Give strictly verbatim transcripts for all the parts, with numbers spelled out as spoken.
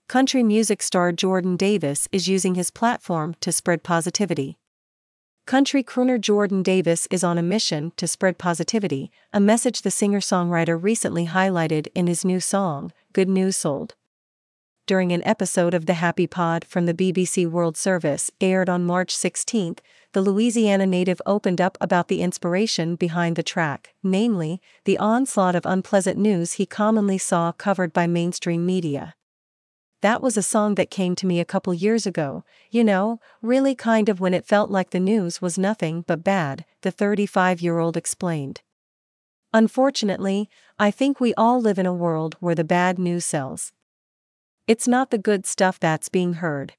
country music star Jordan Davis is using his platform to spread positivity. Country crooner Jordan Davis is on a mission to spread positivity, a message the singer-songwriter recently highlighted in his new song, Good News Sold. During an episode of The Happy Pod from the B B C World Service aired on March sixteenth, the Louisiana native opened up about the inspiration behind the track, namely, the onslaught of unpleasant news he commonly saw covered by mainstream media. That was a song that came to me a couple years ago, you know, really kind of when it felt like the news was nothing but bad, the thirty-five-year-old explained. Unfortunately, I think we all live in a world where the bad news sells. It's not the good stuff that's being heard.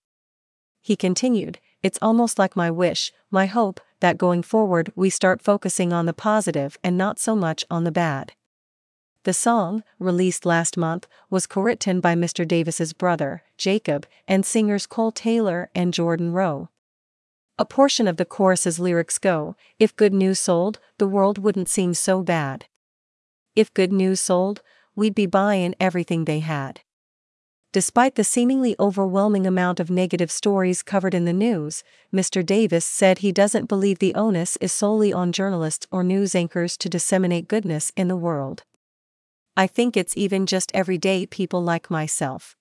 He continued, it's almost like my wish, my hope, that going forward we start focusing on the positive and not so much on the bad. The song, released last month, was co-written by Mister Davis's brother, Jacob, and singers Cole Taylor and Jordan Rowe. A portion of the chorus's lyrics go, if good news sold, the world wouldn't seem so bad. If good news sold, we'd be buying everything they had. Despite the seemingly overwhelming amount of negative stories covered in the news, Mister Davis said he doesn't believe the onus is solely on journalists or news anchors to disseminate goodness in the world. I think it's even just everyday people like myself.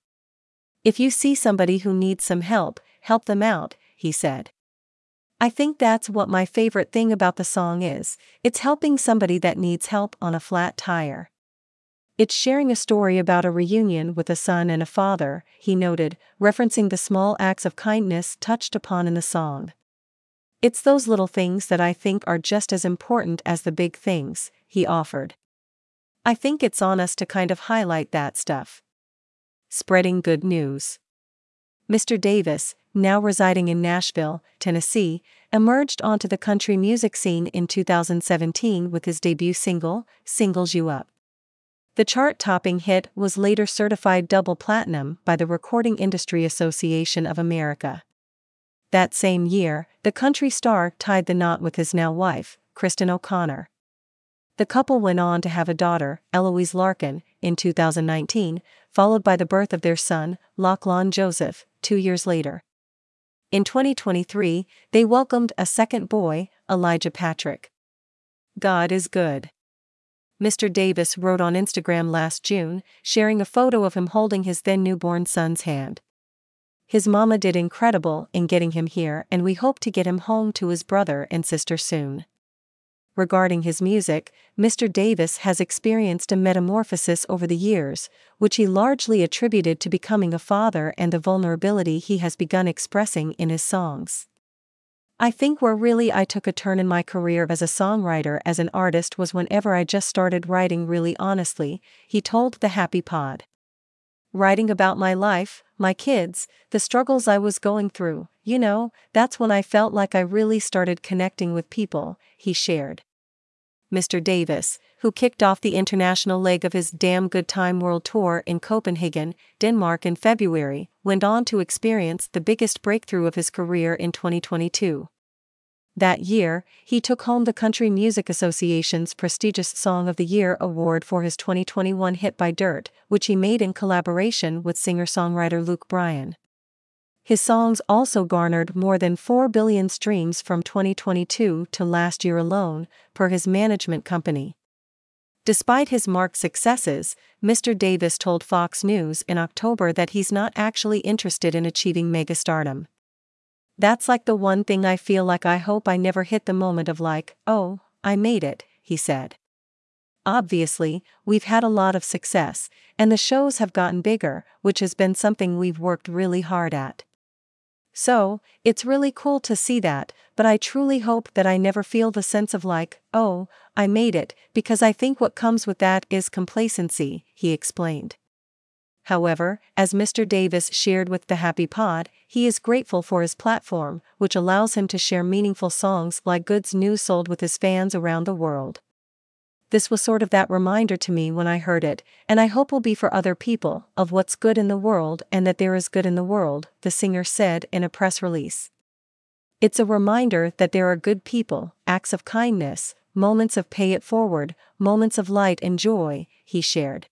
If you see somebody who needs some help, help them out, he said. I think that's what my favorite thing about the song is, it's helping somebody that needs help on a flat tire. It's sharing a story about a reunion with a son and a father, he noted, referencing the small acts of kindness touched upon in the song. It's those little things that I think are just as important as the big things, he offered. I think it's on us to kind of highlight that stuff. Spreading good news. Mister Davis, now residing in Nashville, Tennessee, emerged onto the country music scene in two thousand seventeen with his debut single, Singles You Up. The chart-topping hit was later certified double platinum by the Recording Industry Association of America. That same year, the country star tied the knot with his now wife, Kristen O'Connor. The couple went on to have a daughter, Eloise Larkin, in two thousand nineteen, followed by the birth of their son, Lachlan Joseph, two years later. In twenty twenty-three, they welcomed a second boy, Elijah Patrick. God is good. Mister Davis wrote on Instagram last June, sharing a photo of him holding his then newborn son's hand. His mama did incredible in getting him here, and we hope to get him home to his brother and sister soon. Regarding his music, Mister Davis has experienced a metamorphosis over the years, which he largely attributed to becoming a father and the vulnerability he has begun expressing in his songs. I think where really I took a turn in my career as a songwriter as an artist was whenever I just started writing really honestly, he told The Happy Pod. Writing about my life, my kids, the struggles I was going through, you know, that's when I felt like I really started connecting with people, he shared. Mister Davis, who kicked off the international leg of his Damn Good Time World Tour in Copenhagen, Denmark in February, went on to experience the biggest breakthrough of his career in twenty twenty-two. That year, he took home the Country Music Association's prestigious Song of the Year award for his twenty twenty-one hit By Dirt, which he made in collaboration with singer-songwriter Luke Bryan. His songs also garnered more than four billion streams from twenty twenty-two to last year alone, per his management company. Despite his marked successes, Mister Davis told Fox News in October that he's not actually interested in achieving megastardom. That's like the one thing I feel like I hope I never hit the moment of like, oh, I made it, he said. Obviously, we've had a lot of success, and the shows have gotten bigger, which has been something we've worked really hard at. So, it's really cool to see that, but I truly hope that I never feel the sense of like, oh, I made it, because I think what comes with that is complacency, he explained. However, as Mister Davis shared with The Happy Pod, he is grateful for his platform, which allows him to share meaningful songs like Good News Sold with his fans around the world. This was sort of that reminder to me when I heard it, and I hope will be for other people, of what's good in the world and that there is good in the world, the singer said in a press release. It's a reminder that there are good people, acts of kindness, moments of pay it forward, moments of light and joy, he shared.